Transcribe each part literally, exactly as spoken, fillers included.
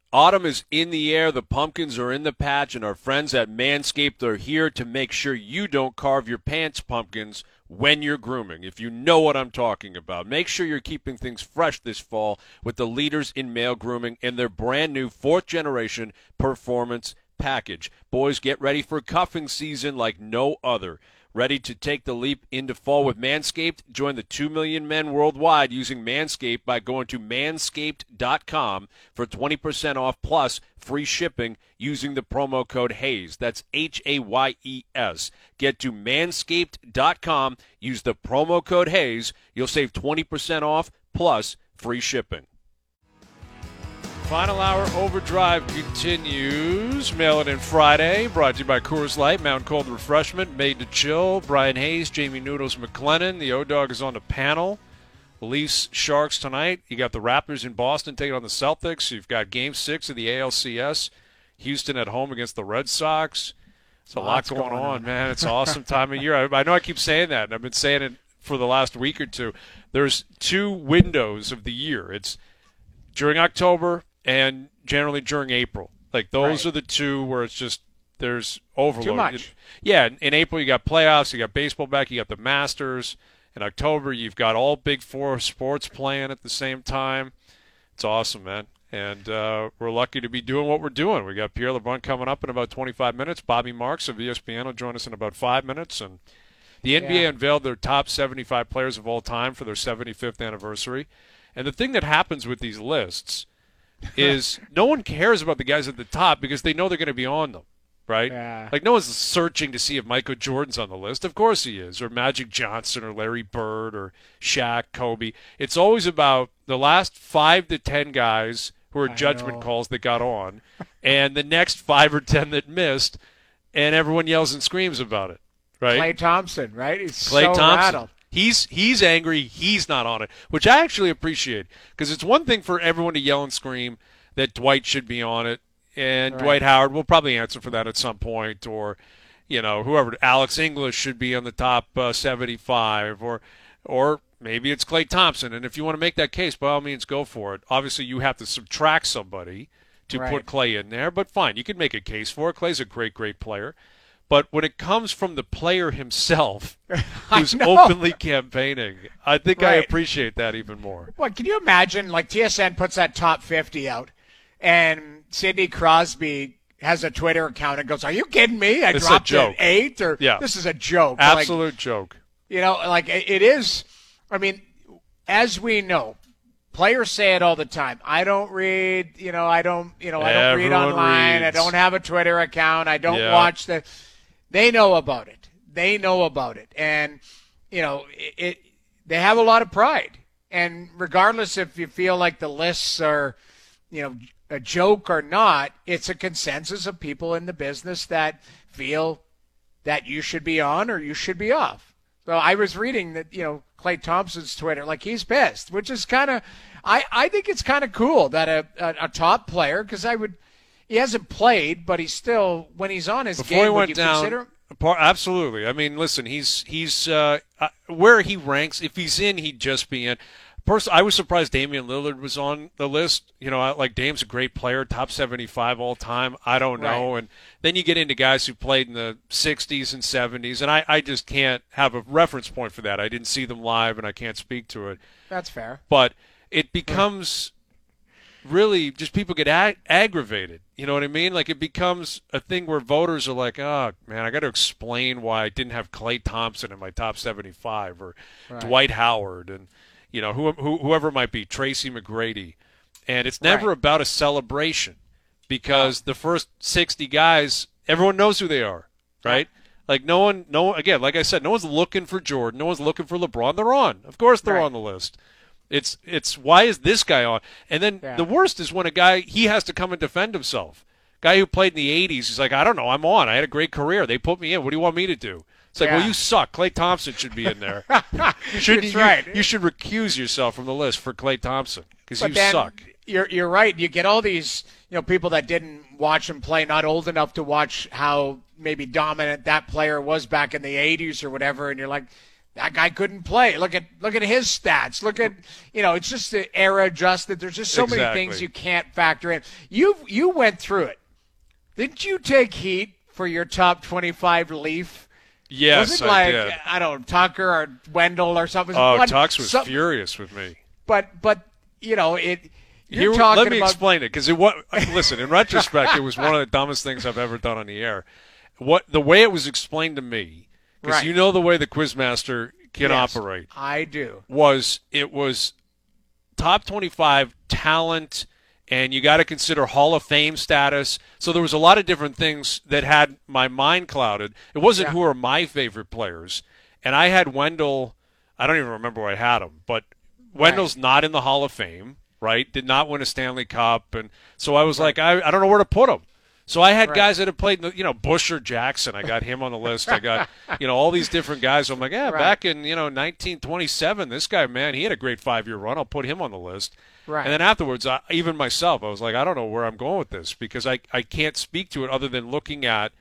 Autumn is in the air, the pumpkins are in the patch, and our friends at Manscaped are here to make sure you don't carve your pants pumpkins when you're grooming, if you know what I'm talking about. Make sure you're keeping things fresh this fall with the leaders in male grooming and their brand new fourth generation performance package. Boys, get ready for cuffing season like no other. Ready to take the leap into fall with Manscaped? Join the two million men worldwide using Manscaped by going to manscaped dot com for twenty percent off plus free shipping using the promo code HAYES. That's H A Y E S. Get to manscaped dot com, use the promo code HAYES. You'll save twenty percent off plus free shipping. Final Hour Overdrive continues. Mail It In Friday, brought to you by Coors Light, Mountain Cold Refreshment, made to chill. Brian Hayes, Jamie Noodles McLennan. The O-Dog is on the panel. Leafs Sharks tonight. You got the Raptors in Boston taking on the Celtics. You've got Game Six of the A L C S. Houston at home against the Red Sox. It's a lot going, going on, on, man. It's an awesome time of year. I, I know I keep saying that, and I've been saying it for the last week or two. There's two windows of the year. It's during October and generally during April. Like, those right. are the two where it's just there's overload. Too much. It, yeah, in April you got playoffs, you got baseball back, you got the Masters. In October you've got all Big Four sports playing at the same time. It's awesome, man. And uh, we're lucky to be doing what we're doing. We got Pierre LeBrun coming up in about twenty-five minutes. Bobby Marks of E S P N will join us in about five minutes. And the N B A yeah. unveiled their top seventy-five players of all time for their seventy-fifth anniversary. And the thing that happens with these lists is no one cares about the guys at the top because they know they're going to be on them, right? Yeah. Like, no one's searching to see if Michael Jordan's on the list. Of course he is, or Magic Johnson, or Larry Bird, or Shaq, Kobe. It's always about the last five to ten guys who are I judgment know. calls that got on, and the next five or ten that missed, and everyone yells and screams about it, right? Klay Thompson, right? He's Klay so Thompson. rattled. He's he's angry. He's not on it, which I actually appreciate, because it's one thing for everyone to yell and scream that Dwight should be on it, and Right. Dwight Howard will probably answer for that at some point, or you know, whoever, Alex English should be on the top uh, seventy-five, or or maybe it's Klay Thompson. And if you want to make that case, by all means, go for it. Obviously, you have to subtract somebody to Right. put Klay in there, but fine, you can make a case for it. Klay's a great, great player. But when it comes from the player himself, who's know. openly campaigning, I think I Right. appreciate that even more. Well, can you imagine, like, T S N puts that top fifty out, and Sidney Crosby has a Twitter account and goes, "Are you kidding me? I It's a dropped joke. at eight, or Yeah. this is a joke." Absolute Like, joke. you know, like, it it is. I mean, as we know, players say it all the time. I don't read, you know, I don't, you know, I don't read Everyone online. reads. I don't have a Twitter account. I don't Yeah. watch the. They know about it. They know about it, and you know, it, it. They have a lot of pride, and regardless if you feel like the lists are, you know, a joke or not, it's a consensus of people in the business that feel that you should be on or you should be off. So I was reading that, you know, Klay Thompson's Twitter, like, he's pissed, which is kind of, I, I think it's kind of cool that a, a, a top player, because I would, he hasn't played, but he's still, when he's on his Before game, he would went you down, consider him? par- absolutely. I mean, listen, he's he's uh, uh, where he ranks. If he's in, he'd just be in. Personally, I was surprised Damian Lillard was on the list. You know, I- like, Dame's a great player, top seventy-five all time. I don't know. Right. And then you get into guys who played in the sixties and seventies, and I, I just can't have a reference point for that. I didn't see them live, and I can't speak to it. That's fair. But it becomes really just people get ag- aggravated. You know what I mean? Like, it becomes a thing where voters are like, oh, man, I got to explain why I didn't have Klay Thompson in my top seventy-five, or Right. Dwight Howard, and, you know, who, who, whoever it might be, Tracy McGrady. And it's never Right. about a celebration, because the first sixty guys, everyone knows who they are, right? Like, no one, no again, like I said, no one's looking for Jordan. No one's looking for LeBron. They're on. Of course they're Right. on the list. It's it's why is this guy on? And then Yeah. the worst is when a guy, he has to come and defend himself. Guy who played in the eighties, he's like, I don't know, I'm on. I had a great career. They put me in. What do you want me to do? It's like, Yeah. well, you suck. Klay Thompson should be in there. Shouldn't That's you, right. you should recuse yourself from the list for Klay Thompson, because But you then suck. You're you're right. You get all these, you know, people that didn't watch him play, not old enough to watch how maybe dominant that player was back in the eighties or whatever, and you're like, that guy couldn't play. Look at look at his stats. Look at you know, it's just the era adjusted. There's just so exactly. many things you can't factor in. You you went through it. Didn't you take heat for your top twenty-five Leaf? Yes, was it like, I did. I don't know, Tucker or Wendell or something? Oh, One, Tux was some, furious with me. But but you know it. You're Here, talking let me about, explain it because it was. Listen, in retrospect, it was one of the dumbest things I've ever done on the air. What the way it was explained to me, because right. you know the way the Quizmaster can yes, operate. I do. Was it was top twenty-five talent, and you got to consider Hall of Fame status. So there was a lot of different things that had my mind clouded. It wasn't yeah. who are my favorite players, and I had Wendell. I don't even remember where I had him, but Wendell's right. not in the Hall of Fame. Right, did not win a Stanley Cup, and so I was right. like, I, I don't know where to put him. So I had right. guys that have played, you know, Bush or Jackson. I got him on the list. I got, you know, all these different guys. So I'm like, yeah, right. back in you know nineteen twenty-seven, this guy, man, he had a great five-year run. I'll put him on the list. Right. And then afterwards, I, even myself, I was like, I don't know where I'm going with this because I I can't speak to it other than looking at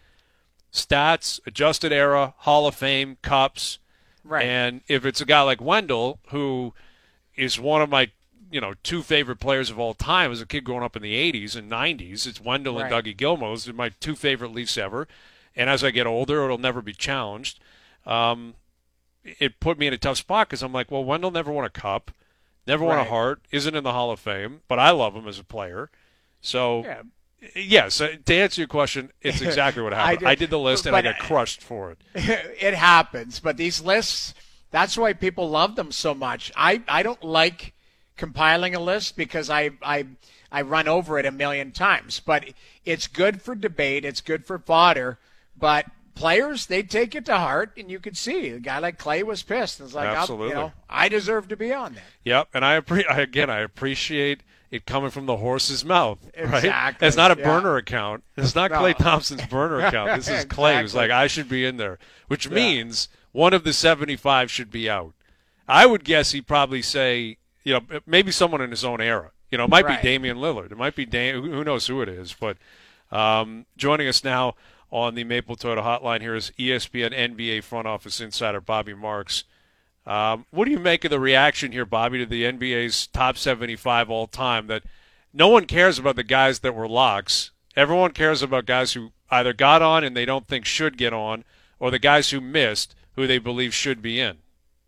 stats, adjusted era, Hall of Fame, Cups, right. and if it's a guy like Wendell who is one of my you know, two favorite players of all time as a kid growing up in the eighties and nineties. It's Wendell right. and Dougie Gilmour. Those are my two favorite Leafs ever. And as I get older, it'll never be challenged. Um, it put me in a tough spot because I'm like, well, Wendell never won a cup, never won right. a Hart, isn't in the Hall of Fame, but I love him as a player. So, yeah. yes, to answer your question, it's exactly what happened. I, did, I did the list, and I got crushed for it. It happens. But these lists, that's why people love them so much. I, I don't like compiling a list because I, I I run over it a million times. But it's good for debate. It's good for fodder. But players, they take it to heart, and you could see a guy like Clay was pissed. It's like, absolutely, you know, I deserve to be on there. Yep, and I, appre- I again, I appreciate it coming from the horse's mouth. Right? Exactly. It's not a yeah. burner account. It's not no. Clay Thompson's burner account. This is Clay exactly. who's like, I should be in there, which yeah. means one of the seventy-five should be out. I would guess he'd probably say, you know, maybe someone in his own era. You know, it might right. be Damian Lillard. It might be Dam- who knows who it is. But um, joining us now on the Maple Toyota Hotline here is E S P N N B A front office insider Bobby Marks. Um, what do you make of the reaction here, Bobby, to the N B A's top seventy-five all time? That no one cares about the guys that were locks. Everyone cares about guys who either got on and they don't think should get on, or the guys who missed who they believe should be in.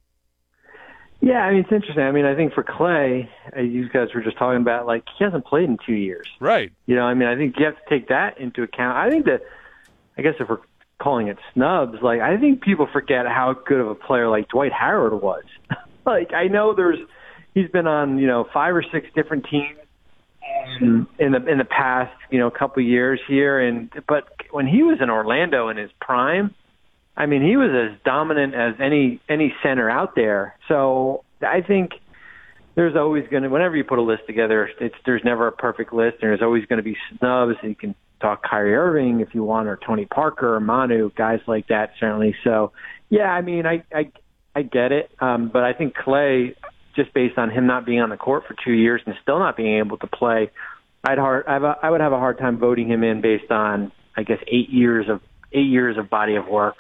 Yeah, I mean, it's interesting. I mean, I think for Clay, as you guys were just talking about, like, he hasn't played in two years. Right. You know, I mean, I think you have to take that into account. I think that, I guess if we're calling it snubs, like, I think people forget how good of a player, like, Dwight Howard was. Like, I know there's, he's been on, you know, five or six different teams in, in the in the past, you know, couple of years here, and but when he was in Orlando in his prime, I mean, he was as dominant as any any center out there. So I think there's always going to, whenever you put a list together, it's there's never a perfect list. There's always going to be snubs. You can talk Kyrie Irving if you want, or Tony Parker, or Manu, guys like that, certainly. So, yeah, I mean, I I, I get it. Um, but I think Clay, just based on him not being on the court for two years and still not being able to play, I'd hard I, have a, I would have a hard time voting him in based on, I guess, eight years of eight years of body of work.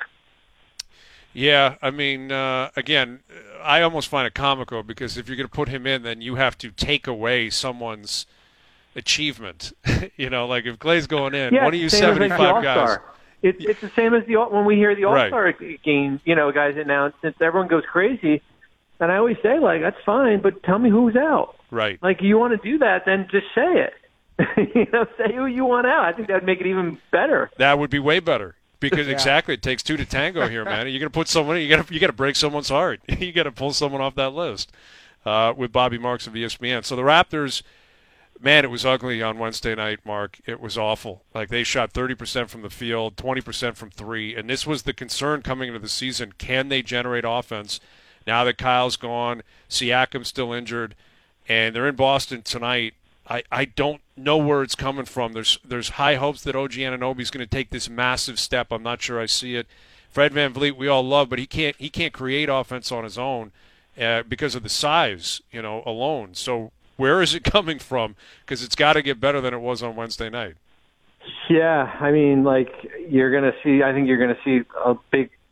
Yeah, I mean, uh, again, I almost find it comical because if you're going to put him in, then you have to take away someone's achievement. You know, like if Clay's going in, yeah, one of you same seventy-five as guys. It's it's the same as the when we hear the All-Star Right. game, you know, guys announce it, everyone goes crazy. And I always say, like, that's fine, but tell me who's out. Right. Like, you want to do that, then just say it. You know, say who you want out. I think that would make it even better. That would be way better. Because Yeah. exactly, it takes two to tango here, man. You're gonna put someone, you gotta, you gotta break someone's heart. You gotta pull someone off that list. Uh, with Bobby Marks of E S P N. So the Raptors, man, it was ugly on Wednesday night. Mark, it was awful. Like they shot thirty percent from the field, twenty percent from three, and this was the concern coming into the season. Can they generate offense? Now that Kyle's gone, Siakam's still injured, and they're in Boston tonight. I, I don't know where it's coming from. There's there's high hopes that O G Anunoby's going to take this massive step. I'm not sure I see it. Fred VanVleet we all love, but he can't he can't create offense on his own uh, because of the size, you know, alone. So where is it coming from? Because it's got to get better than it was on Wednesday night. Yeah, I mean, like you're going to see. I think you're going to see a big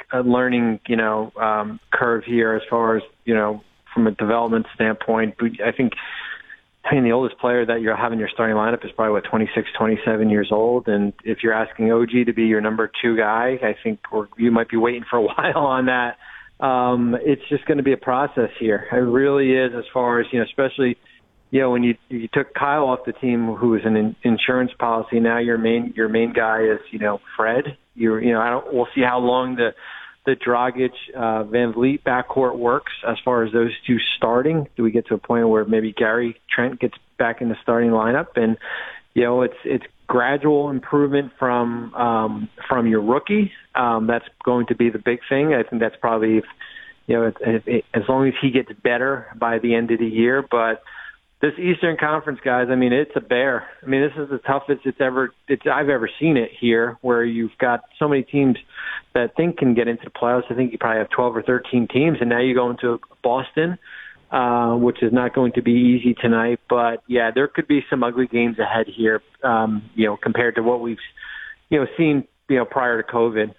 a learning, you know, um, curve here as far as, you know, from a development standpoint. But I think, I mean, the oldest player that you're having your starting lineup is probably, what, twenty-six, twenty-seven years old. And if you're asking O G to be your number two guy, I think we're, you might be waiting for a while on that. Um, it's just going to be a process here. It really is, as far as, you know, especially, you know, when you you took Kyle off the team, who was an in, insurance policy. Now your main your main guy is, you know, Fred. You you know, I don't. We'll see how long the the Dragic uh, Van Vliet backcourt works as far as those two starting. Do we get to a point where maybe Gary Trent gets back in the starting lineup? And you know, it's it's gradual improvement from um, from your rookie. Um, that's going to be the big thing. I think that's probably, you know, it, it, it, as long as he gets better by the end of the year. But this Eastern Conference, guys, I mean, it's a bear. I mean, this is the toughest it's ever it's I've ever seen it here, where you've got so many teams that think can get into the playoffs. I think you probably have twelve or thirteen teams, and now you go into Boston, uh, which is not going to be easy tonight. But yeah, there could be some ugly games ahead here, um, you know, compared to what we've, you know, seen, you know, prior to COVID.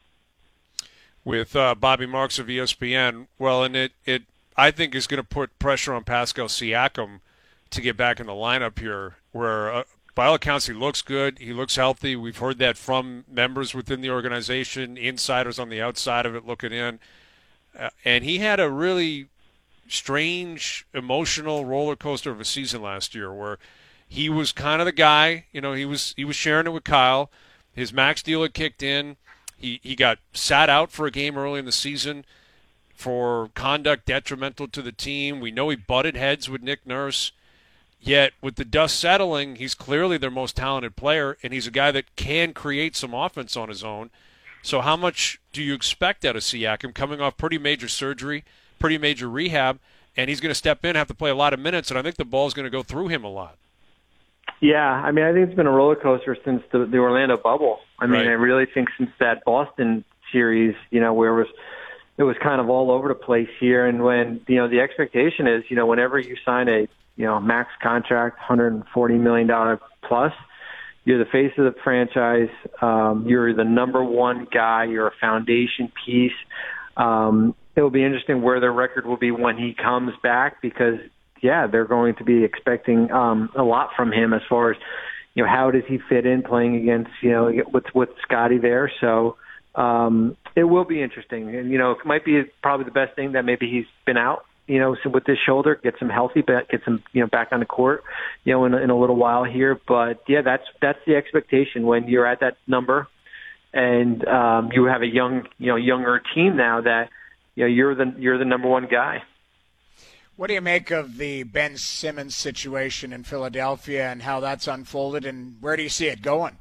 With uh, Bobby Marks of E S P N, well, and it it I think is going to put pressure on Pascal Siakam to get back in the lineup here, where uh, by all accounts he looks good, he looks healthy. We've heard that from members within the organization, insiders on the outside of it looking in. Uh, and he had a really strange, emotional roller coaster of a season last year, where he was kind of the guy, you know, he was he was sharing it with Kyle. His max deal had kicked in. He he got sat out for a game early in the season for conduct detrimental to the team. We know he butted heads with Nick Nurse. Yet, with the dust settling, he's clearly their most talented player, and he's a guy that can create some offense on his own. So how much do you expect out of Siakam, coming off pretty major surgery, pretty major rehab, and he's going to step in, have to play a lot of minutes, and I think the ball's going to go through him a lot. Yeah, I mean, I think it's been a roller coaster since the, the Orlando bubble. I mean, Right. I really think since that Boston series, you know, where it was it was kind of all over the place here, and when, you know, the expectation is, you know, whenever you sign a you know, max contract, one hundred forty million dollars plus. You're the face of the franchise. Um, you're the number one guy. You're a foundation piece. Um, it will be interesting where their record will be when he comes back, because, yeah, they're going to be expecting um, a lot from him as far as, you know, how does he fit in playing against, you know, with, with Scotty there. So um, it will be interesting. And, you know, it might be probably the best thing that maybe he's been out, you know, so with his shoulder, gets him healthy, but gets him, you know, back on the court, you know, in, in a little while here. But yeah, that's that's the expectation when you're at that number, and um, you have a young, you know, younger team now that, you know, you're the you're the number one guy. What do you make of the Ben Simmons situation in Philadelphia and how that's unfolded, and where do you see it going?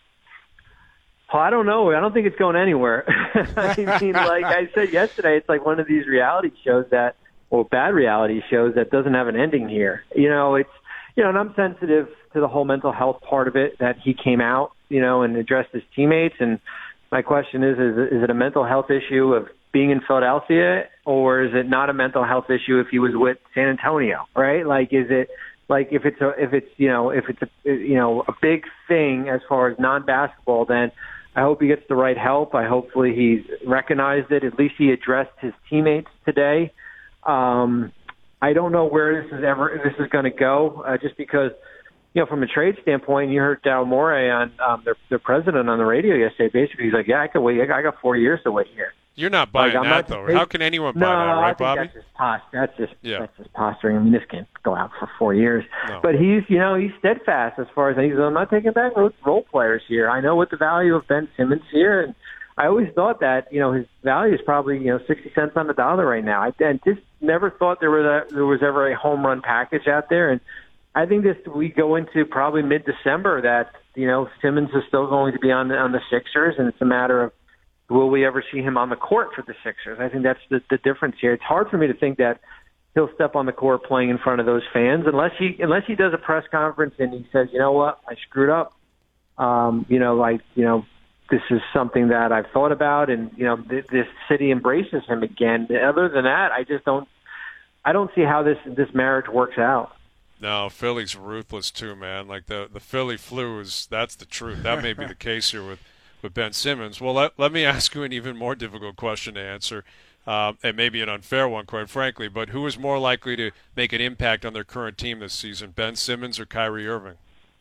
Well, I don't know. I don't think it's going anywhere. I mean, like I said yesterday, it's like one of these reality shows that. Well, bad reality shows that doesn't have an ending here. You know, it's, you know, and I'm sensitive to the whole mental health part of it, that he came out, you know, and addressed his teammates. And my question is, is, is it a mental health issue of being in Philadelphia, or is it not a mental health issue if he was with San Antonio, right? Like, is it, like, if it's a, if it's, you know, if it's a, you know, a big thing as far as non-basketball, then I hope he gets the right help. I hopefully he's recognized it. At least he addressed his teammates today. Um, I don't know where this is ever this is going to go, uh, just because, you know, from a trade standpoint, you heard Daryl Morey on um, their their president on the radio yesterday. Basically, he's like, "Yeah, I can wait. I got four years to wait here." You're not buying like, that, not, though. How can anyone buy no, that, right, I think Bobby? That's just post. That's just Yeah. that's just posturing. I mean, this can't go out for four years. No. But he's, you know, he's steadfast as far as he's. I'm not taking back role players here. I know what the value of Ben Simmons here, and I always thought that, you know, his value is probably, you know, sixty cents on the dollar right now. I, I just never thought there was a, there was ever a home run package out there, and I think this we go into probably mid December that, you know, Simmons is still going to be on the, on the Sixers, and it's a matter of, will we ever see him on the court for the Sixers? I think that's the, the difference here. It's hard for me to think that he'll step on the court playing in front of those fans unless he unless he does a press conference and he says, you know what, I screwed up. Um, you know, like, you know, this is something that I've thought about, and, you know, th- this city embraces him again. Other than that, I just don't I don't see how this this marriage works out. No, Philly's ruthless too, man. Like the the Philly flu is that's the truth. That may be the case here with with Ben Simmons. Well, let, let me ask you an even more difficult question to answer, um, and maybe an unfair one, quite frankly, but who is more likely to make an impact on their current team this season, Ben Simmons or Kyrie Irving?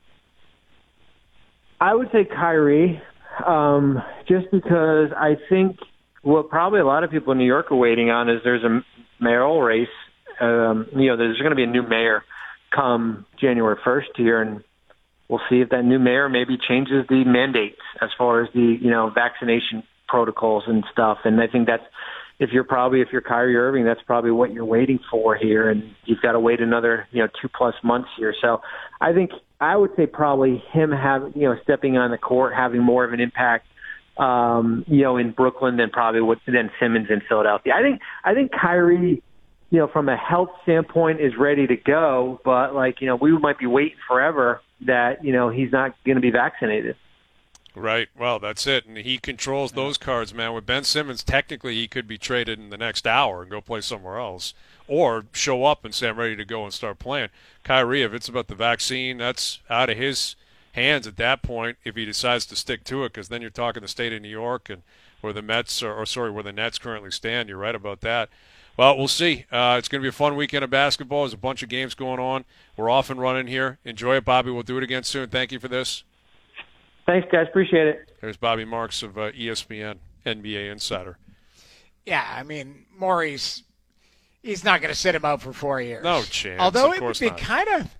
I would say Kyrie, um, just because I think what probably a lot of people in New York are waiting on is there's a mayoral race. Um, you know, there's going to be a new mayor come January first here, and we'll see if that new mayor maybe changes the mandates as far as the, you know, vaccination protocols and stuff. And I think that's, if you're probably, if you're Kyrie Irving, that's probably what you're waiting for here. And you've got to wait another, you know, two plus months here. So I think I would say probably him having, you know, stepping on the court, having more of an impact, um, you know, in Brooklyn than probably what, than Simmons in Philadelphia. I think, I think Kyrie, you know, from a health standpoint is ready to go, but like, you know, we might be waiting forever that, you know, he's not going to be vaccinated. Right. Well, that's it. And he controls those cards, man. With Ben Simmons, technically he could be traded in the next hour and go play somewhere else, or show up and say, I'm ready to go and start playing. Kyrie, if it's about the vaccine, that's out of his hands at that point if he decides to stick to it, because then you're talking the state of New York and where the Mets are, or sorry, where the Nets currently stand. You're right about that. Well, we'll see. Uh, it's going to be a fun weekend of basketball. There's a bunch of games going on. We're off and running here. Enjoy it, Bobby. We'll do it again soon. Thank you for this. Thanks, guys. Appreciate it. There's Bobby Marks of uh, E S P N, N B A Insider. Yeah, I mean, Maurice, he's not going to sit him out for four years. No chance. Although of it would course be not. kind of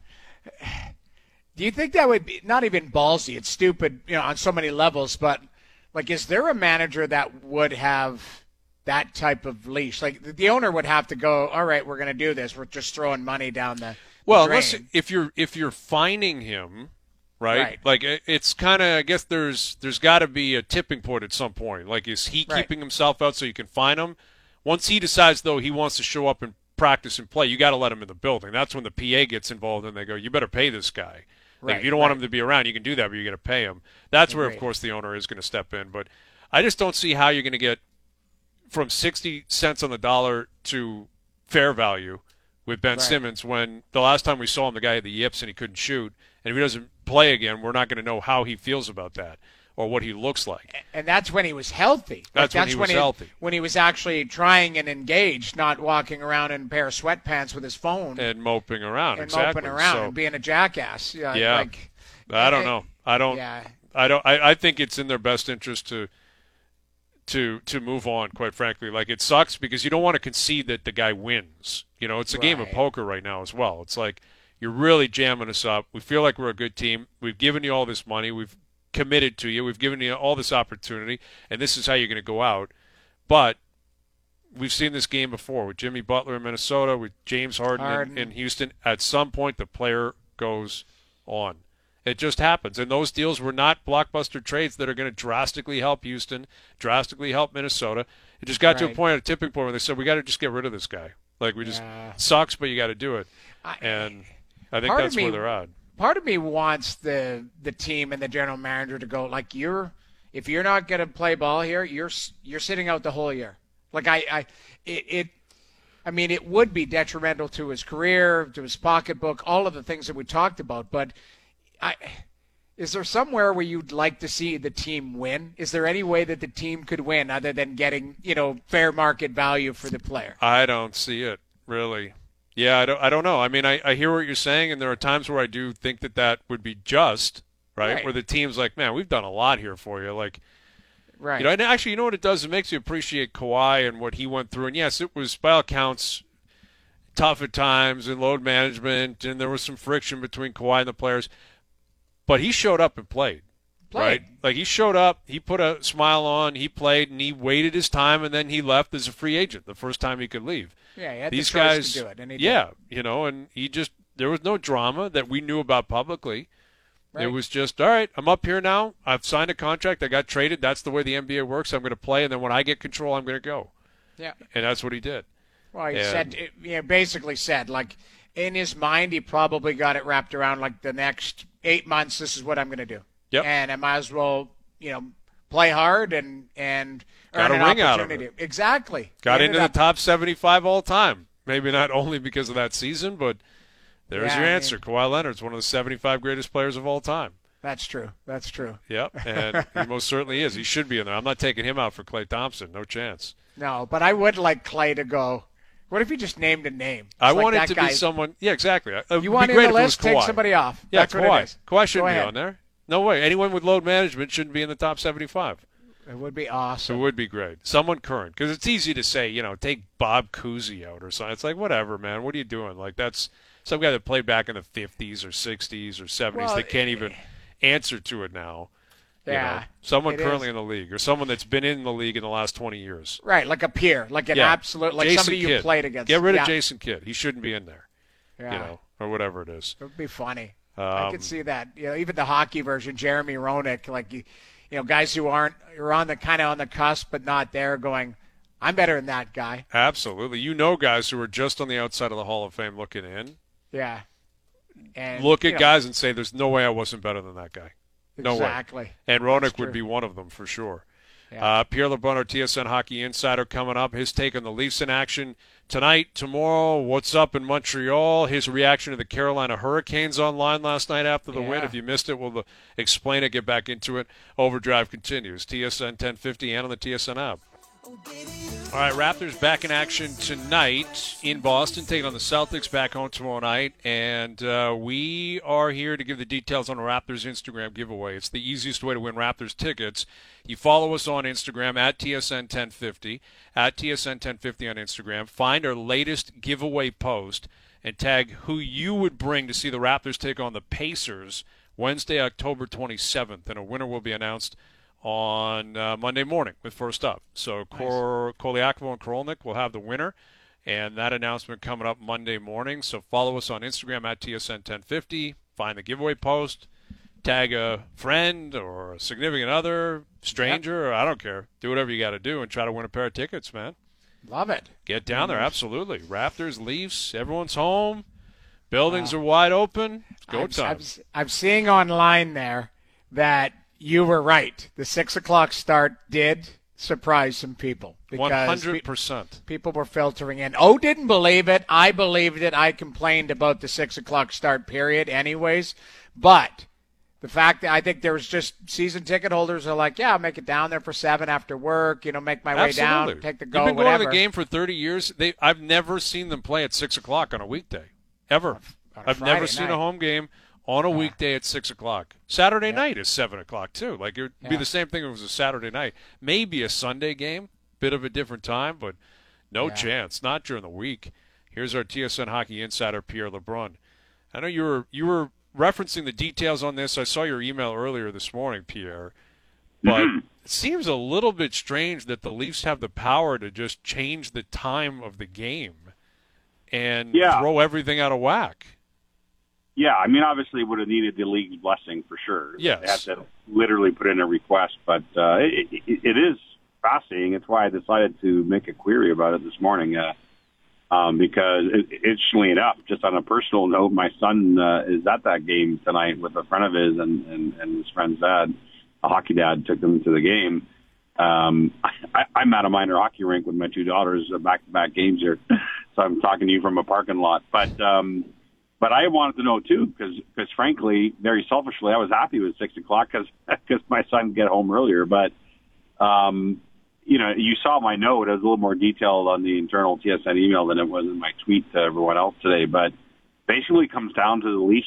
– do you think that would be – not even ballsy. It's stupid, you know, on so many levels. But, like, is there a manager that would have – that type of leash? Like, the owner would have to go, all right, we're going to do this. We're just throwing money down the, the well, drain. listen, if you're if you're fining him, right? Right. Like it, it's kind of, I guess there's there's got to be a tipping point at some point. Like, is he Right. keeping himself out so you can fine him? Once he decides though he wants to show up and practice and play, you got to let him in the building. That's when the P A gets involved and they go, you better pay this guy. Like, Right, if you don't want right. him to be around, you can do that, but you're going to pay him. That's where, of Agreed. course, the owner is going to step in. But I just don't see how you're going to get from sixty cents on the dollar to fair value with Ben Right. Simmons when the last time we saw him, the guy had the yips and he couldn't shoot. And if he doesn't play again, we're not going to know how he feels about that or what he looks like. And that's when he was healthy. Like, That's when he was healthy. When he was actually trying and engaged, not walking around in a pair of sweatpants with his phone And moping around, and exactly. moping around So, and being a jackass. Yeah, Yeah. like I don't it- know. I don't. Yeah. I don't. I, I think it's in their best interest to to to move on. Quite frankly, like, it sucks because you don't want to concede that the guy wins. You know, it's a game of Right. poker right now as well. It's like you're really jamming us up. We feel like we're a good team. We've given you all this money. We've committed to you. We've given you all this opportunity, and this is how you're going to go out. But we've seen this game before with Jimmy Butler in Minnesota, with James Harden, Harden. In, in Houston. At some point, the player goes on. It just happens. And those deals were not blockbuster trades that are going to drastically help Houston, drastically help Minnesota. It just got to a Right. point, at a tipping point, where they said, we got to just get rid of this guy. Like, we just Yeah. sucks, but you got to do it. I- And I think Part of that's me- where they're at. part of me wants the the team and the general manager to go, like, you're if you're not going to play ball here, you're s- you're sitting out the whole year. Like, I, I it, it I mean, it would be detrimental to his career, to his pocketbook, all of the things that we talked about. But I, is there somewhere where you'd like to see the team win? Is there any way that the team could win other than getting, you know, fair market value for the player? I don't see it, really. Yeah, I don't, I don't know. I mean, I, I hear what you're saying, and there are times where I do think that that would be just, right? Right. Where the team's like, man, we've done a lot here for you. Like, Right. you know, and actually, you know what it does? It makes you appreciate Kawhi and what he went through. And, yes, it was, by all accounts, tough at times and load management, and there was some friction between Kawhi and the players. But he showed up and played. Played. Right? Like, he showed up, he put a smile on, he played, and he waited his time, and then he left as a free agent the first time he could leave. Yeah, he had These the choice guys, to do it, and he did. yeah, you know, and he just, there was no drama that we knew about publicly. Right. It was just, all right, I'm up here now. I've signed a contract. I got traded. That's the way the N B A works. I'm going to play, and then when I get control, I'm going to go. Yeah. And that's what he did. Well, he And- said, yeah, basically said, like, in his mind, he probably got it wrapped around, like, the next eight months, this is what I'm going to do. Yep. And I might as well, you know, play hard and, and Got earn a an ring out of opportunity. Exactly. Got He into ended the up- top seventy-five all time. Maybe not only because of that season, but there's Yeah, your I answer. mean- Kawhi Leonard's one of the seventy-five greatest players of all time. That's true. That's true. Yep, and he most certainly is. He should be in there. I'm not taking him out for Klay Thompson. No chance. No, but I would like Klay to go. What if he just named a name? It's I like want it that to guy. be someone. Yeah, exactly. It would You want be in great the if it was list? Take Kawhi. somebody off. Yeah, That's Kawhi. what it is. Kawhi shouldn't Go be ahead. on there. No way. Anyone with load management shouldn't be in the top seventy-five. It would be It awesome. would be great. Someone current. Because it's easy to say, you know, take Bob Cousy out or something. It's like, whatever, man. What are you doing? Like, that's some guy that played back in the fifties or sixties or seventies. Well, They can't even answer to it now. You Yeah, know, someone it currently is. in the league or someone that's been in the league in the last twenty years. Right, like a peer, like an Yeah. absolute, like Jason somebody you Kidd. played against. Get rid yeah. of Jason Kidd. He shouldn't be in there. Yeah. You know, or whatever it is. It would be funny. I Um, could see that. You know, even the hockey version, Jeremy Roenick, like you, you know, guys who aren't are on the kind of on the cusp but not there, going, I'm better than that guy. Absolutely. You know guys who are just on the outside of the Hall of Fame looking in. Yeah. And Look you at know, guys and say, there's no way I wasn't better than that guy. No way. exactly. And Roenick That's would true. be one of them for sure. Yeah. Uh, Pierre LeBrun, our T S N Hockey Insider, coming up. His take on the Leafs in action tonight, tomorrow. What's up in Montreal? His reaction to the Carolina Hurricanes online last night after the win. Yeah. If you missed it, we'll uh, explain it, get back into it. Overdrive continues. T S N ten fifty and on the T S N app. All right, Raptors back in action tonight in Boston, taking on the Celtics back home tomorrow night. And uh, we are here to give the details on the Raptors Instagram giveaway. It's the easiest way to win Raptors tickets. You follow us on Instagram at T S N ten fifty, at T S N ten fifty on Instagram. Find our latest giveaway post and tag who you would bring to see the Raptors take on the Pacers Wednesday, October twenty-seventh. And a winner will be announced on uh, Monday morning with First Up. So Kor- Koliakovo and Korolnik will have the winner, and that announcement coming up Monday morning. So follow us on Instagram at T S N ten fifty. Find the giveaway post. Tag a friend or a significant other, stranger, or I don't care. Do whatever you got to do and try to win a pair of tickets, man. Love it. Get down there, absolutely. Raptors, Leafs, everyone's home. Buildings Wow. are wide open. It's go I'm, time. I'm, I'm seeing online there that you were right. The six o'clock start did surprise some people One because hundred pe- percent. people were filtering in. Oh, didn't believe it. I believed it. I complained about the six o'clock start period, anyways. But the fact that I think there was just season ticket holders are like, yeah, I'll make it down there for seven after work. You know, make my way Absolutely. down, take the go, You've been whatever. going to the game for thirty years. They, I've never seen them play at six o'clock on a weekday, ever. On a I've never Friday seen night. a home game on a weekday at six o'clock. Saturday night is seven o'clock too. Like it would be Yeah. the same thing if it was a Saturday night. Maybe a Sunday game, bit of a different time, but no Yeah. chance. Not during the week. Here's our T S N Hockey Insider, Pierre LeBrun. I know you were you were referencing the details on this. I saw your email earlier this morning, Pierre. But it seems a little bit strange that the Leafs have the power to just change the time of the game and Yeah. throw everything out of whack. Yeah, I mean, obviously it would have needed the league's blessing for sure. Yes. They had to literally put in a request, but uh, it, it, it is fascinating. It's why I decided to make a query about it this morning, uh, um, because it, interestingly enough, just on a personal note, my son uh, is at that game tonight with a friend of his and, and, and his friend's dad. A hockey dad took them to the game. Um, I, I'm at a minor hockey rink with my two daughters, uh, back-to-back games here, so I'm talking to you from a parking lot. But um, but I wanted to know too, because because frankly, very selfishly, I was happy with six o'clock because because my son could get home earlier. But um, you know, you saw my note; it was a little more detailed on the internal T S N email than it was in my tweet to everyone else today. But basically, it comes down to the Leafs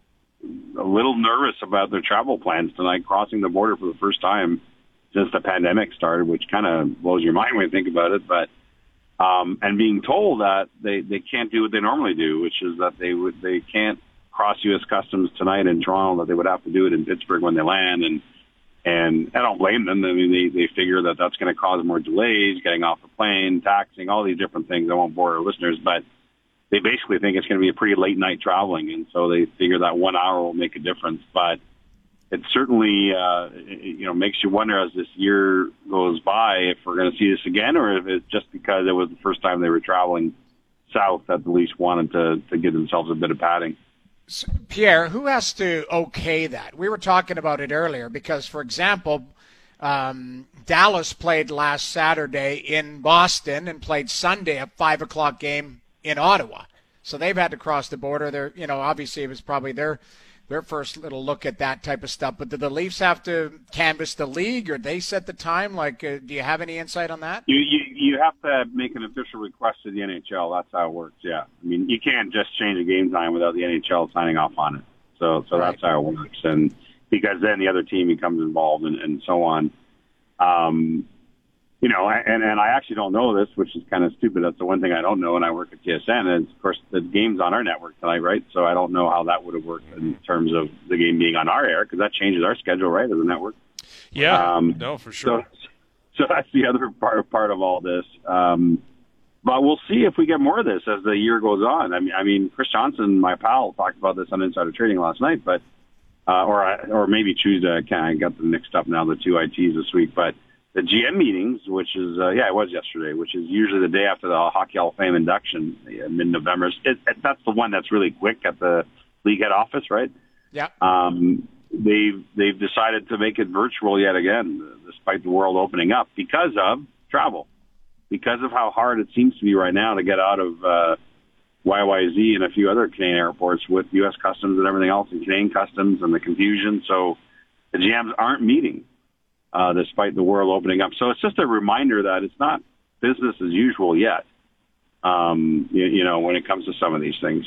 a little nervous about their travel plans tonight, crossing the border for the first time since the pandemic started, which kind of blows your mind when you think about it. But um, and being told that they, they can't do what they normally do, which is that they would they can't cross U S customs tonight in Toronto, that they would have to do it in Pittsburgh when they land. And and I don't blame them. I mean, they, they figure that that's going to cause more delays, getting off the plane, taxing, all these different things. I won't bore our listeners, but they basically think it's going to be a pretty late night traveling, and so they figure that one hour will make a difference. But it certainly, uh, you know, makes you wonder as this year goes by if we're going to see this again, or if it's just because it was the first time they were traveling south that the Leafs wanted to, to give themselves a bit of padding. Pierre, who has to okay that? We were talking about it earlier because, for example, um, Dallas played last Saturday in Boston and played Sunday a five o'clock game in Ottawa. So they've had to cross the border. They're, you know, obviously it was probably their their first little look at that type of stuff. But do the Leafs have to canvass the league, or they set the time? Like, uh, do you have any insight on that? You, you you have to make an official request to the N H L. That's how it works. Yeah, I mean, you can't just change a game time without the N H L signing off on it. So so Right. that's how it works, and because then the other team becomes involved and, and so on. Um, you know, and and I actually don't know this, which is kind of stupid. That's the one thing I don't know, and I work at T S N. And of course, the game's on our network tonight, right? So I don't know how that would have worked in terms of the game being on our air, because that changes our schedule, right, as a network. Yeah, Um, no, for sure. So, so that's the other part part of all this. Um, but we'll see if we get more of this as the year goes on. I mean, I mean, Chris Johnson, my pal, talked about this on Insider Trading last night, but uh, or I, or maybe Tuesday. I can't. I got them mixed up now. The two I Ts this week, but the G M meetings, which is uh, yeah, it was yesterday, which is usually the day after the Hockey Hall of Fame induction, yeah, mid-November. It, it, that's the one that's really quick at the league head office, right? Yeah. Um, they've they've decided to make it virtual yet again, despite the world opening up, because of travel, because of how hard it seems to be right now to get out of uh, Y Y Z and a few other Canadian airports with U S Customs and everything else, and Canadian Customs and the confusion. So the G Ms aren't meeting, uh, despite the world opening up. So it's just a reminder that it's not business as usual yet, um, you, you know, when it comes to some of these things.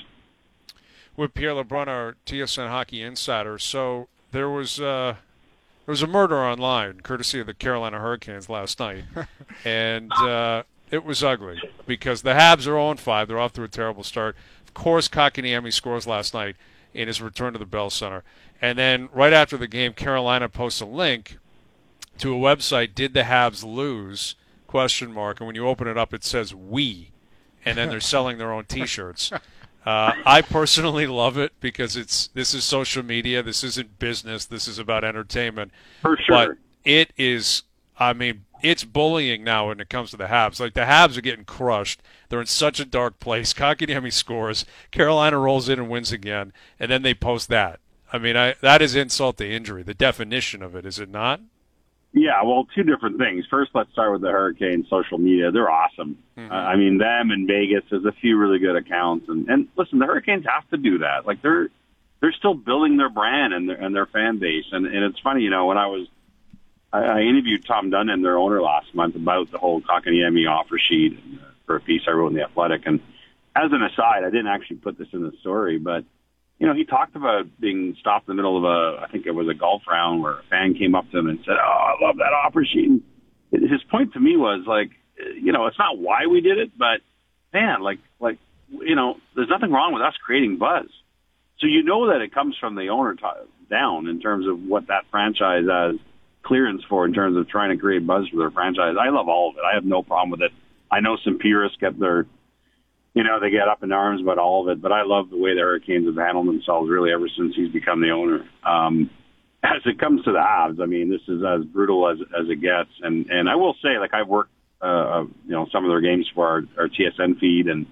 With Pierre LeBrun, our T S N Hockey Insider. So there was uh, there was a murder online, courtesy of the Carolina Hurricanes last night, and uh, it was ugly because the Habs are oh and five. They're off to a terrible start. Of course, Kotkaniemi scores last night in his return to the Bell Center, and then right after the game, Carolina posts a link to a website. Did the Habs lose? Question mark. And when you open it up, it says "we," and then they're selling their own T-shirts. Uh, I personally love it because it's this is social media. This isn't business. This is about entertainment. For sure. But it is, I mean, it's bullying now when it comes to the Habs. Like, the Habs are getting crushed. They're in such a dark place. Kotkaniemi scores. Carolina rolls in and wins again. And then they post that. I mean, I, that is insult to injury, the definition of it, is it not? Yeah, well, two different things. First, let's start with the Hurricane social media. They're awesome. Mm-hmm. Uh, I mean, them in Vegas, there's a few really good accounts. And, and listen, the Hurricanes have to do that. Like, they're they're still building their brand and their, and their fan base. And, and it's funny, you know, when I was I, I interviewed Tom Dundon, their owner, last month about the whole Kotkaniemi offer sheet for a piece I wrote in The Athletic. And as an aside, I didn't actually put this in the story, but you know, he talked about being stopped in the middle of a, I think it was a golf round, where a fan came up to him and said, "Oh, I love that offer sheet." His point to me was like, you know, it's not why we did it, but man, like, like, you know, there's nothing wrong with us creating buzz. So you know that it comes from the owner t- down in terms of what that franchise has clearance for in terms of trying to create buzz for their franchise. I love all of it. I have no problem with it. I know some purists get their You know, they get up in arms about all of it, but I love the way the Hurricanes have handled themselves really ever since he's become the owner. Um, as it comes to the Habs, I mean, this is as brutal as as it gets. And, and I will say, like, I've worked, uh, you know, some of their games for our, our T S N feed, and,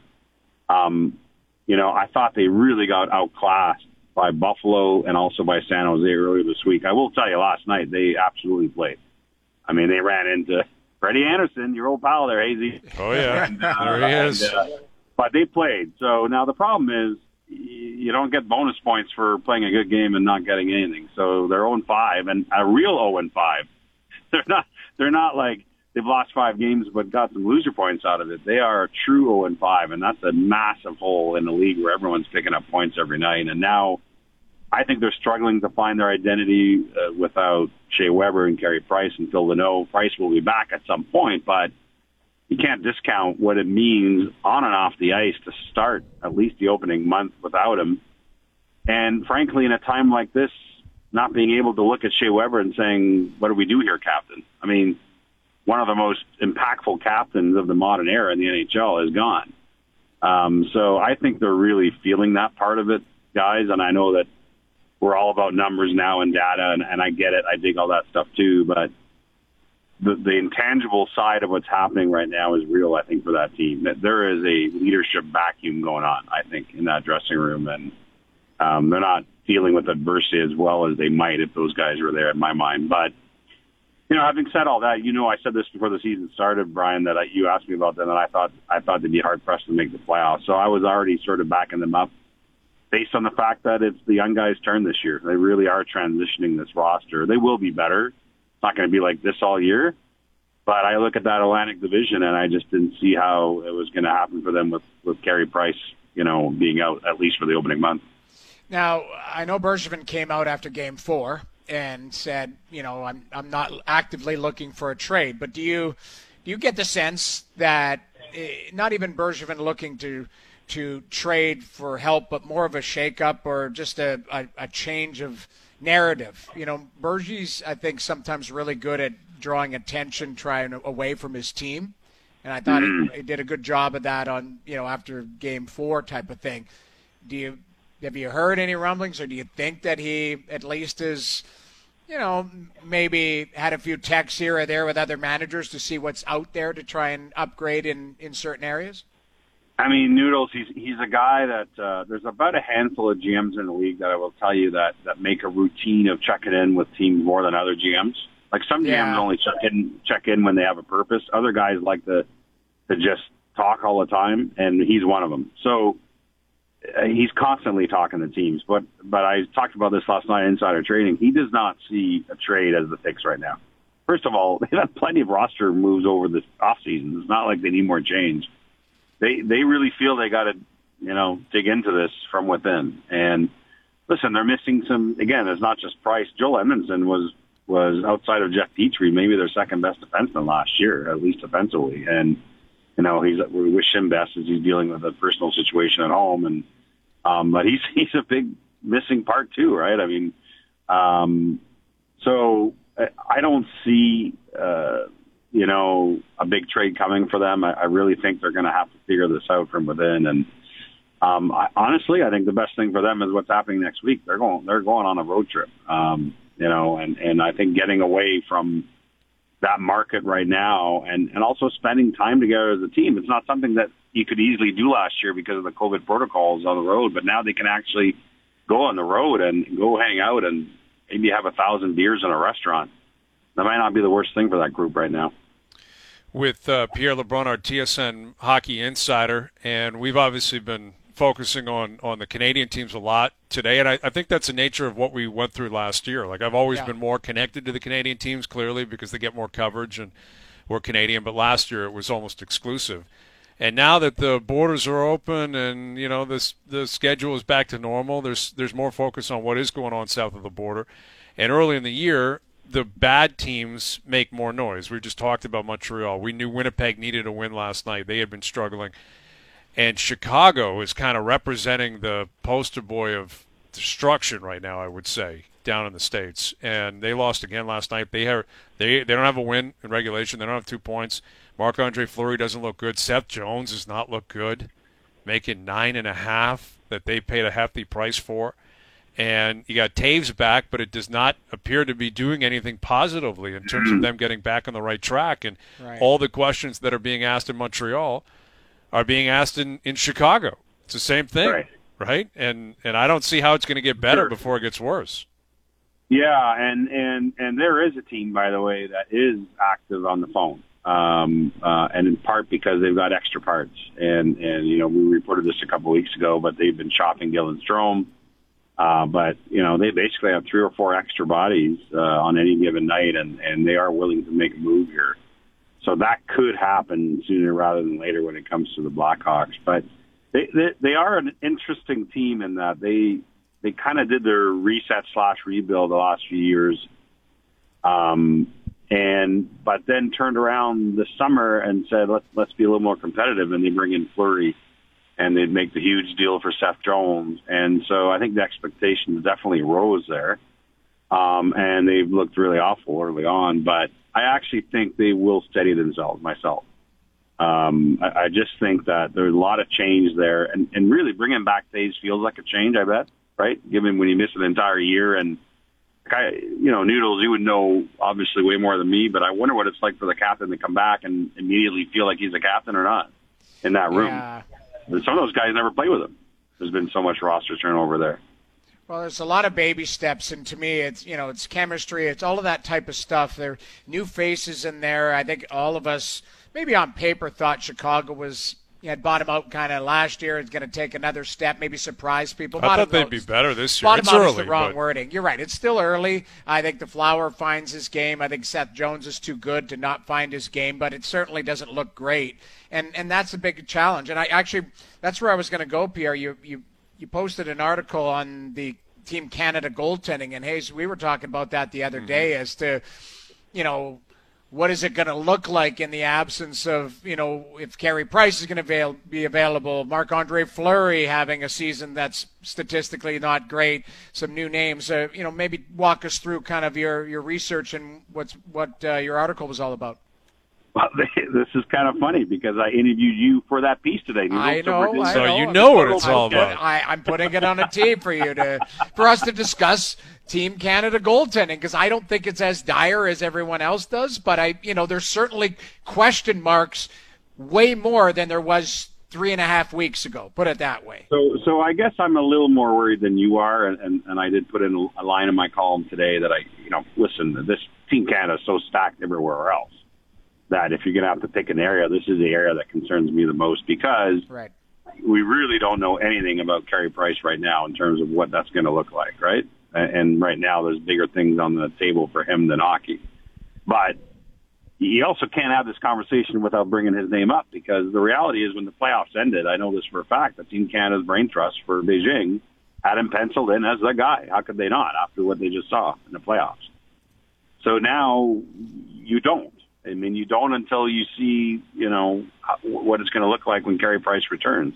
um, you know, I thought they really got outclassed by Buffalo and also by San Jose earlier this week. I will tell you, last night, they absolutely played. I mean, they ran into Freddie Anderson, your old pal there, Hazy. Oh, yeah. and, uh, there he is. And, uh, But they played. So now the problem is you don't get bonus points for playing a good game and not getting anything. So they're oh and five, and a real oh and five. They're not they're not like they've lost five games but got some loser points out of it. They are a true oh and five, and that's a massive hole in the league where everyone's picking up points every night. And now I think they're struggling to find their identity uh, without Shea Weber and Carey Price and Phil Leno. Price will be back at some point, but you can't discount what it means on and off the ice to start at least the opening month without him. And frankly, in a time like this, not being able to look at Shea Weber and saying, "What do we do here, Captain?" I mean, one of the most impactful captains of the modern era in the N H L is gone. Um, so I think they're really feeling that part of it, guys. And I know that we're all about numbers now and data, and, and I get it. I dig all that stuff too, but The, the intangible side of what's happening right now is real, I think, for that team. That there is a leadership vacuum going on, I think, in that dressing room, and um, they're not dealing with adversity as well as they might if those guys were there, in my mind. But, you know, having said all that, you know, I said this before the season started, Brian, that I, you asked me about that, and I thought I thought they'd be hard pressed to make the playoffs. So I was already sort of backing them up based on the fact that it's the young guys' turn this year. They really are transitioning this roster. They will be better. It's not going to be like this all year. But I look at that Atlantic Division, and I just didn't see how it was going to happen for them with, with Carey Price, you know, being out at least for the opening month. Now, I know Bergevin came out after Game Four and said, you know, I'm I'm not actively looking for a trade. But do you do you get the sense that eh, not even Bergevin looking to to trade for help, but more of a shakeup or just a, a, a change of narrative? You know, Bergie's, I think, sometimes really good at drawing attention, trying away from his team. And I thought he, he did a good job of that on, you know, after Game Four type of thing. Do you have you heard any rumblings, or do you think that he at least is, you know, maybe had a few texts here or there with other managers to see what's out there to try and upgrade in, in certain areas? I mean, Noodles, he's he's a guy that uh, there's about a handful of G Ms in the league that I will tell you that, that make a routine of checking in with teams more than other G Ms. Like some Yeah. G Ms only check in check in when they have a purpose. Other guys like to to just talk all the time, and he's one of them. So uh, he's constantly talking to teams. But but I talked about this last night in Insider Trading. He does not see a trade as the fix right now. First of all, they have plenty of roster moves over this offseason. It's not like they need more change. They they really feel they got to, you know, dig into this from within. And listen, they're missing some. Again, it's not just Price. Joel Edmondson was was outside of Jeff Petrie, maybe their second best defenseman last year, at least defensively. And you know, he's we wish him best as he's dealing with a personal situation at home. And um, but he's he's a big missing part too, right? I mean, um, so I don't see. Uh, you know, a big trade coming for them. I, I really think they're going to have to figure this out from within. And um, I, honestly, I think the best thing for them is what's happening next week. They're going, they're going on a road trip. Um, you know, and, and I think getting away from that market right now and, and also spending time together as a team. It's not something that you could easily do last year because of the COVID protocols on the road, but now they can actually go on the road and go hang out and maybe have a thousand beers in a restaurant. That might not be the worst thing for that group right now. With uh, Pierre LeBrun, our T S N hockey insider, and we've obviously been focusing on, on the Canadian teams a lot today, and I, I think that's the nature of what we went through last year. Like, I've always Yeah. been more connected to the Canadian teams, clearly, because they get more coverage and we're Canadian, but last year it was almost exclusive. And now that the borders are open and, you know, this the schedule is back to normal, there's there's more focus on what is going on south of the border. And early in the year, the bad teams make more noise. We just talked about Montreal. We knew Winnipeg needed a win last night. They had been struggling. And Chicago is kind of representing the poster boy of destruction right now, I would say, down in the States. And they lost again last night. They are, they they don't have a win in regulation. They don't have two points. Marc-Andre Fleury doesn't look good. Seth Jones does not look good, making nine and a half that they paid a hefty price for. And you got Taves back, but it does not appear to be doing anything positively in terms of them getting back on the right track. And Right. all the questions that are being asked in Montreal are being asked in, in Chicago. It's the same thing, Right. right? And and I don't see how it's going to get better Sure. before it gets worse. Yeah, and, and, and there is a team, by the way, that is active on the phone, um, uh, and in part because they've got extra parts. And, and you know, we reported this a couple of weeks ago, but they've been shopping Dylan Strome. Uh, but, you know, they basically have three or four extra bodies uh, on any given night, and, and they are willing to make a move here. So that could happen sooner rather than later when it comes to the Blackhawks. But they, they, they are an interesting team in that they they kind of did their reset slash rebuild the last few years, um, and but then turned around this summer and said, let's let's be a little more competitive, and they bring in Fleury. And they'd make the huge deal for Seth Jones. And so I think the expectations definitely rose there. Um, and they've looked really awful early on. But I actually think they will steady themselves myself. Um, I, I just think that there's a lot of change there. And, and really bringing back Taves feels like a change, I bet, right? Given when you miss an entire year. And, I, you know, Noodles, you would know obviously way more than me. But I wonder what it's like for the captain to come back and immediately feel like he's a captain or not in that room. Yeah. Some of those guys never play with him. There's been so much roster turnover there. Well, there's a lot of baby steps, and to me, it's you know, it's chemistry, it's all of that type of stuff. There are new faces in there. I think all of us, maybe on paper, thought Chicago was you had bottom out kind of last year. It's going to take another step, maybe surprise people. I Bottom thought they'd out- be better this year. Bottom It's out early, is the wrong but wording. You're right. It's still early. I think the Flower finds his game. I think Seth Jones is too good to not find his game, but it certainly doesn't look great. And and that's a big challenge. And I actually, that's where I was going to go, Pierre. You you you posted an article on the Team Canada goaltending, and Hayes, we were talking about that the other Mm-hmm. day as to, you know, what is it going to look like in the absence of, you know, if Carey Price is going to avail- be available, Marc-Andre Fleury having a season that's statistically not great, some new names. Uh, you know, maybe walk us through kind of your, your research and what's what uh, your article was all about. Well, this is kind of funny because I interviewed you for that piece today. Noodle. I So know, we're- I So know. you know what it's I'm all put- about. I, I'm putting it on a team for you to, for us to discuss Team Canada goaltending, because I don't think it's as dire as everyone else does, but I, you know, there's certainly question marks way more than there was three and a half weeks ago. Put it that way. So, so I guess I'm a little more worried than you are, and, and, and I did put in a line in my column today that I, you know, listen, this Team Canada is so stacked everywhere else that if you're going to have to pick an area, this is the area that concerns me the most because Right. we really don't know anything about Carey Price right now in terms of what that's going to look like, right? And, and right now there's bigger things on the table for him than hockey. But you also can't have this conversation without bringing his name up because the reality is when the playoffs ended, I know this for a fact, that Team Canada's brain trust for Beijing had him penciled in as the guy. How could they not after what they just saw in the playoffs? So now you don't. I mean, you don't until you see, you know, what it's going to look like when Carey Price returns.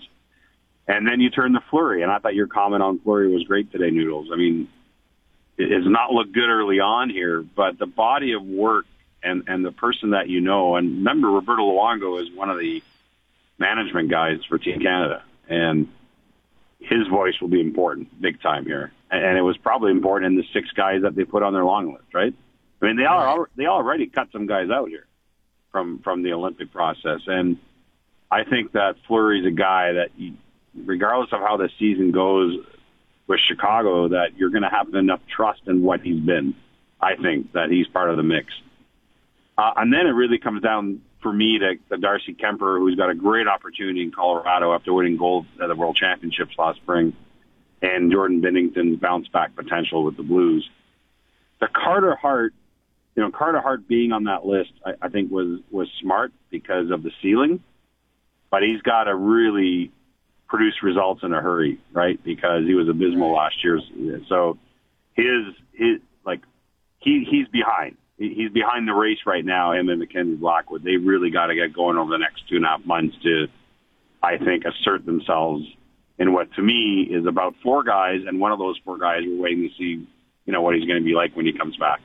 And then you turn to Fleury, and I thought your comment on Fleury was great today, Noodles. I mean, it has not looked good early on here, but the body of work and, and the person that you know, and remember, Roberto Luongo is one of the management guys for Team Canada, and his voice will be important big time here. And it was probably important in the six guys that they put on their long list, right? I mean, they all they already cut some guys out here from from the Olympic process, and I think that Fleury's a guy that, you, regardless of how the season goes with Chicago, that you're going to have enough trust in what he's been. I think that he's part of the mix, uh, and then it really comes down for me to, to Darcy Kemper, who's got a great opportunity in Colorado after winning gold at the World Championships last spring, and Jordan Binnington's bounce back potential with the Blues. The Carter Hart. You know, Carter Hart being on that list, I, I think was, was smart because of the ceiling, but he's got to really produce results in a hurry, right? Because he was abysmal last year. So his, his, like, he, he's behind. He, he's behind the race right now, him and Mackenzie Blackwood. They really got to get going over the next two and a half months to, I think, assert themselves in what to me is about four guys, and one of those four guys we're waiting to see, you know, what he's going to be like when he comes back.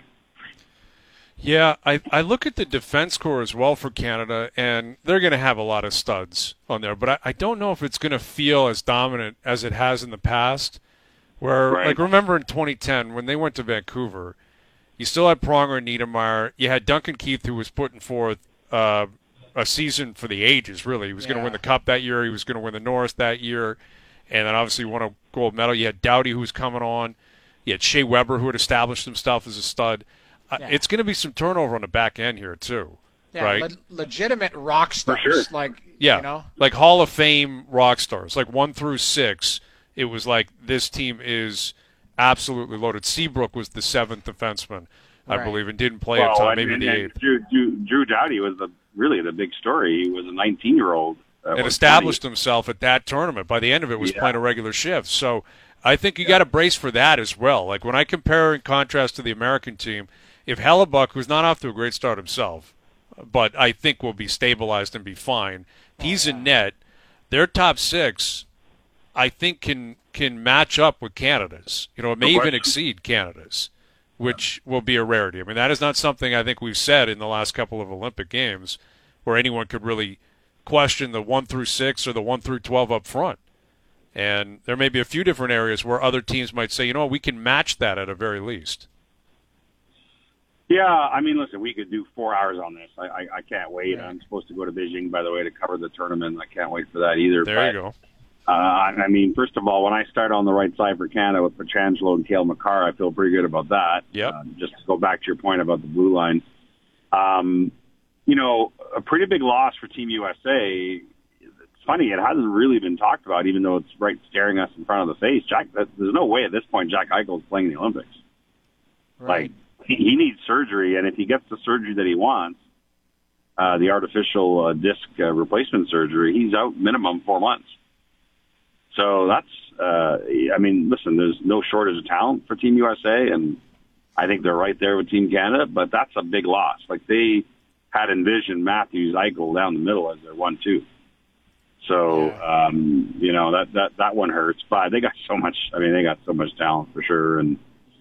Yeah, I, I look at the defense core as well for Canada, and they're going to have a lot of studs on there. But I, I don't know if it's going to feel as dominant as it has in the past. Where, Right. like, remember in twenty ten when they went to Vancouver, you still had Pronger and Niedermayer. You had Duncan Keith, who was putting forth uh, a season for the ages, really. He was going to Yeah. win the Cup that year. He was going to win the Norris that year. And then obviously won a gold medal. You had Doughty, who was coming on. You had Shea Weber, who had established himself as a stud. Uh, Yeah. It's going to be some turnover on the back end here, too. Yeah, right? le- legitimate rock stars. sure. Like, Yeah, you know, like Hall of Fame rock stars, like one through six. It was like this team is absolutely loaded. Seabrook was the seventh defenseman, I Right. believe, and didn't play Well, until and- maybe and- the and eighth. Drew, Drew, Drew Doughty was the, really the big story. He was a nineteen-year-old. Uh, And was established twenty. himself at that tournament. By the end of it, was Yeah. playing a regular shift. So I think you got to brace for that as well. Like when I compare and contrast to the American team, if Hellebuck, who's not off to a great start himself, but I think will be stabilized and be fine, he's in net. Their top six, I think, can can match up with Canada's. You know, it may No even question. exceed Canada's, which will be a rarity. I mean, that is not something I think we've said in the last couple of Olympic Games where anyone could really question the one through six or the one through twelve up front. And there may be a few different areas where other teams might say, you know what, we can match that at a very least. Yeah, I mean, listen, we could do four hours on this. I, I, I can't wait. I'm supposed to go to Beijing, by the way, to cover the tournament. I can't wait for that either. There but, you go. Uh, I mean, first of all, when I start on the right side for Canada with Pietrangelo and Cale Makar, I feel pretty good about that. Yep. Uh, just to go back to your point about the blue line. Um, you know, a pretty big loss for Team U S A. it's funny. It hasn't really been talked about, even though it's right staring us in front of the face. Jack, there's no way at this point Jack Eichel is playing the Olympics. Right. Like he, he needs surgery, and if he gets the surgery that he wants, uh, the artificial uh, disc uh, replacement surgery, he's out minimum four months. So that's, uh, I mean, listen, there's no shortage of talent for Team U S A, and I think they're right there with Team Canada, but that's a big loss. Like they had envisioned Matthews, Eichel down the middle as their one two. So, um, you know, that, that, that one hurts, but they got so much, I mean, they got so much talent for sure. And,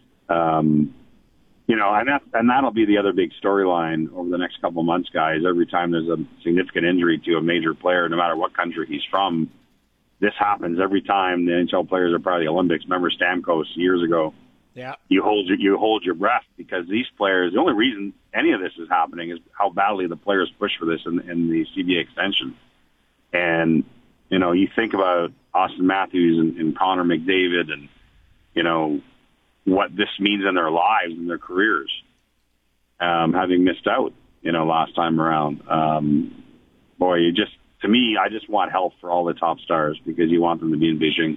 um, you know, and that, and that'll be the other big storyline over the next couple of months, guys. Every time there's a significant injury to a major player, no matter what country he's from, this happens every time the N H L players are part of the Olympics. Remember Stamkos years ago? Yeah. You hold your, you hold your breath because these players, the only reason any of this is happening is how badly the players push for this in, in the C B A extension. And, you know, you think about Austin Matthews and, and Connor McDavid and, you know, what this means in their lives and their careers, um, having missed out, you know, last time around. Um, boy, you just, to me, I just want health for all the top stars because you want them to be in Beijing.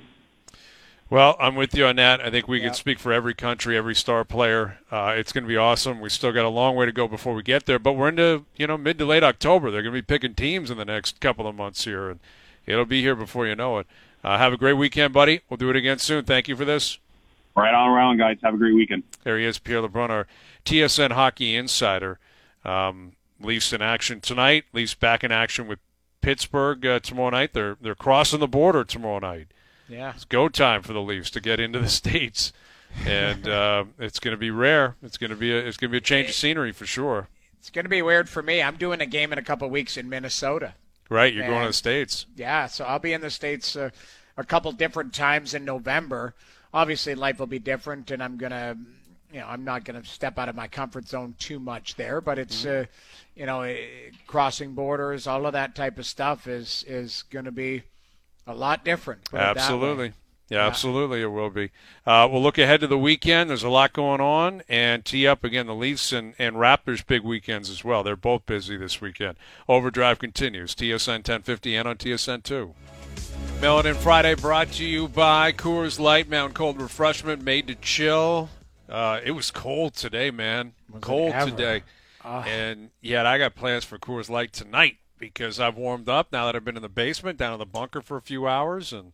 Well, I'm with you on that. I think we yeah. can speak for every country, every star player. Uh, it's going to be awesome. We still got a long way to go before we get there, but we're into, you know, mid to late October. They're going to be picking teams in the next couple of months here, and it'll be here before you know it. Uh, have a great weekend, buddy. We'll do it again soon. Thank you for this. Right on around, guys. Have a great weekend. There he is, Pierre LeBrun, our T S N hockey insider. Um, Leafs in action tonight. Leafs back in action with Pittsburgh uh, tomorrow night. They're they're crossing the border tomorrow night. Yeah, it's go time for the Leafs to get into the States, and uh, it's going to be rare. It's going to be a, it's going to be a change of scenery for sure. It's going to be weird for me. I'm doing a game in a couple of weeks in Minnesota. Right, you're and, going to the States. Yeah, so I'll be in the States uh, a couple different times in November. Obviously, life will be different, and I'm gonna, you know, I'm not gonna step out of my comfort zone too much there. But it's, mm-hmm. uh, you know, crossing borders, all of that type of stuff is is going to be a lot different. Absolutely. Yeah, yeah, absolutely it will be. Uh, we'll look ahead to the weekend. There's a lot going on. And tee up, again, the Leafs and, and Raptors big weekends as well. They're both busy this weekend. Overdrive continues. T S N ten fifty and on T S N two. Melanin Friday brought to you by Coors Light, Mountain Cold Refreshment, made to chill. Uh, it was cold today, man. Was cold it ever? today. Uh, and, yeah, I got plans for Coors Light tonight. Because I've warmed up now that I've been in the basement, down in the bunker for a few hours, and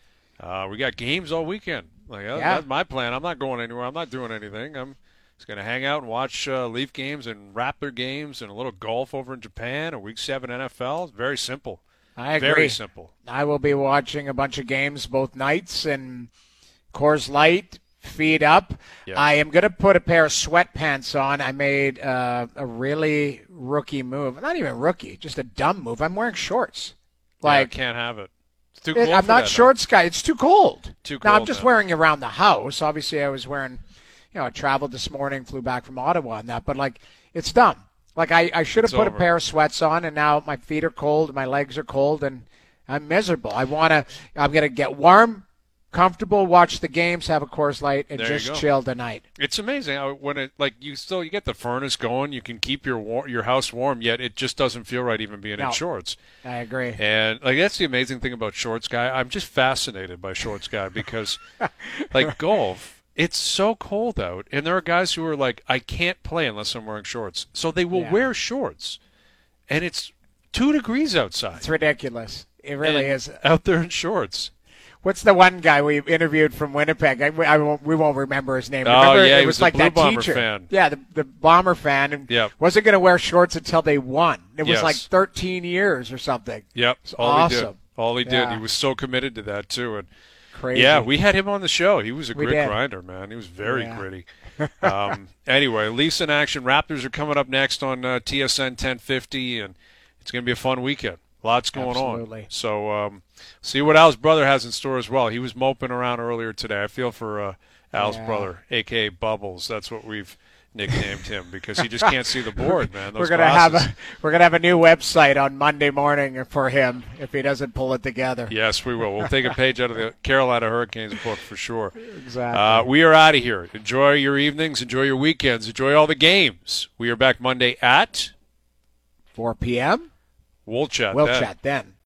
uh, we got games all weekend. Like uh, yeah. That's my plan. I'm not going anywhere. I'm not doing anything. I'm just going to hang out and watch uh, Leaf games and Raptor games and a little golf over in Japan, a Week seven N F L. It's very simple. I agree. Very simple. I will be watching a bunch of games both nights and Coors Light. Feed up. Yep. I am going to put a pair of sweatpants on. I made uh, a really rookie move. Not even rookie, just a dumb move. I'm wearing shorts. Like yeah, I can't have it. It's too it, cold I'm for not that shorts guy. It's too cold. Too cold. Now I'm just now. wearing it around the house. Obviously, I was wearing. You know, I traveled this morning, flew back from Ottawa, and that. But like, it's dumb. Like I, I should have It's put over. a pair of sweats on, and now my feet are cold, my legs are cold, and I'm miserable. I want to. I'm going to get warm. Comfortable, watch the games, have a Coors Light, and There you just go. chill tonight. It's amazing how when it like you still you get the furnace going, you can keep your war- your house warm, yet it just doesn't feel right even being No. in shorts. I agree. And like that's the amazing thing about shorts guy. I'm just fascinated by shorts guy because like golf, it's so cold out, and there are guys who are like, I can't play unless I'm wearing shorts, so they will Yeah. wear shorts, and it's two degrees outside. It's ridiculous. It really and is. out there in shorts. What's the one guy we interviewed from Winnipeg? I, I won't, we won't remember his name. Oh, Remember, yeah, it he was was a like Blue that Bomber teacher. fan. Yeah, the, the Bomber fan, and Yep. wasn't going to wear shorts until they won. It was Yes. like thirteen years or something. Yep, It's all he awesome. did. All he did. Yeah. He was so committed to that too, and Crazy. yeah, we had him on the show. He was a We grit did. grinder, man. He was very Yeah. gritty. Um, anyway, Leafs in action. Raptors are coming up next on uh, T S N ten fifty, and it's going to be a fun weekend. Lots going Absolutely. on. So um, see what Al's brother has in store as well. He was moping around earlier today. I feel for uh, Al's Yeah. brother, a k a. Bubbles. That's what we've nicknamed him because he just can't see the board, man. Those we're gonna have glasses. a we're gonna have a new website on Monday morning for him if he doesn't pull it together. Yes, we will. We'll take a page out of the Carolina Hurricanes book for sure. Exactly. Uh, we are out of here. Enjoy your evenings. Enjoy your weekends. Enjoy all the games. We are back Monday at four p.m. We'll chat We'll then. chat then.